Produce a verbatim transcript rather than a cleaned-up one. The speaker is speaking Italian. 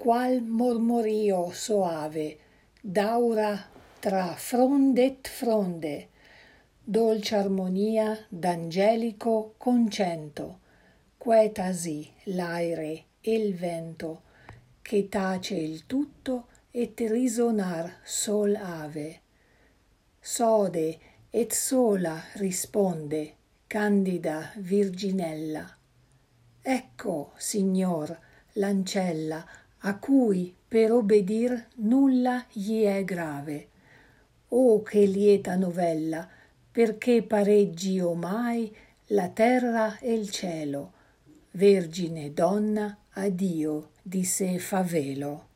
qual mormorio soave d'aura tra fronde et fronde, dolce armonia d'angelico concento, quetasi l'aere e il vento, che tace il tutto et risonar sol ave. Sode et sola risponde, candida Virginella. Ecco, Signor, l'ancella, a cui per obedir nulla gli è grave. Oh, che lieta novella, perché pareggi omai la terra e il cielo. Vergine donna, a Dio di sé favelo.